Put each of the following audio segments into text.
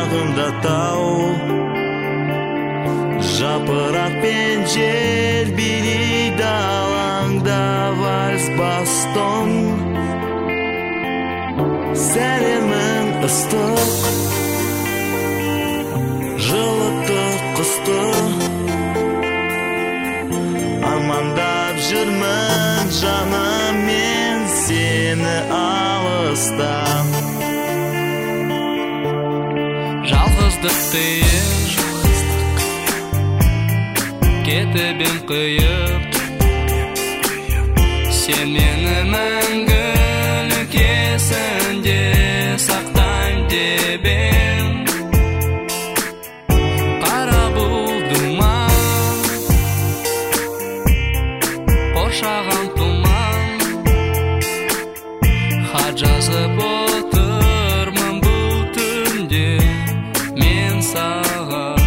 жағымда тау, жапырақ пен жер билейді алаңда вальс бастон. Сәлемің ыстық, жылытты қысты, амандап жүрмін жаным мен сені алыста. Жалғыздықты кетіп ем қиып, сен мені мәңгілік есінде сақтайын деп ем. Қара бұлдыма қоршаған тұман, хат жазып отырмын бұл түнде мен саған.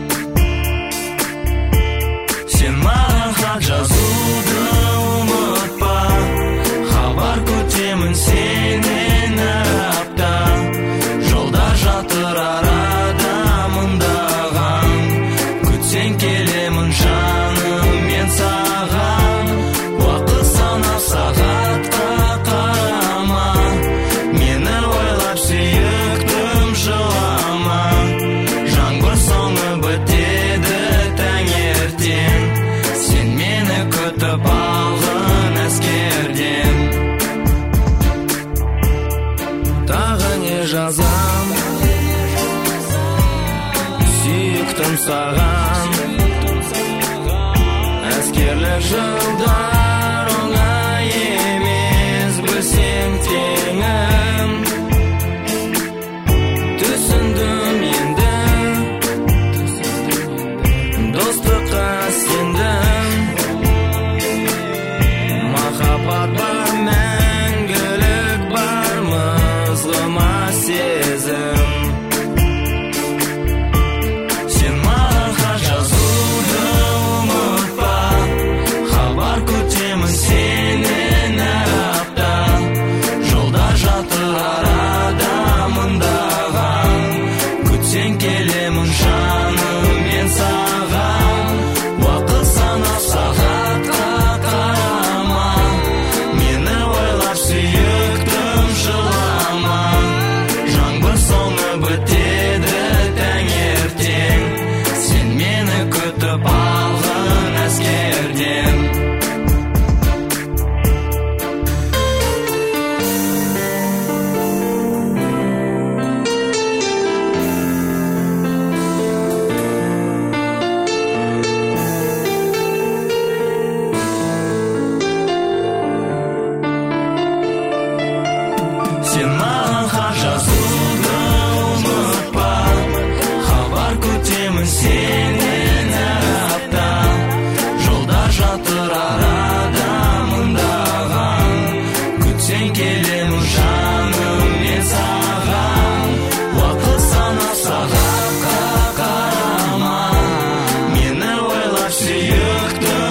Сен маған хат жазуды ұмытпа, хабар күтемін сенен әр апта. Жолда жатыр арада мыңдаған, күтсең келемін жаным мен саған. Уақыт санап сағатқа қарама, мені ойлап сүйіктім жылама. Жаңбыр соңы бітеді таңертең, сен мені күтіп алғын әскерден. Тағы не жазам, сүйіктім саған. Әскерлік жылдар оңай емес, білсең теңім. Түсіндім енді, достыққа сендім. Махаббат бар, мәңгілік бар, мызғыма сезім. Сен маған хат жазуды ұмытпа, хабар күтемін сенен әр апта. Жолда жатыр арада мыңдаған, күтсең келемін жаным мен саған. Уақыт санап сағатқа қарама, мені ойлап сүйіктім жылама. Жаңбыр соңы бітеді таңертең, сен мені күтіп алғын әскерден. Сен маған хат жазуды ұмытпа, хабар күтемін сенен әр апта. Жолда жатыр арада мыңдаған, күтсең келемін жаным мен саған. Уақыт санап сағатқа қарама, мені ойлап сүйіктім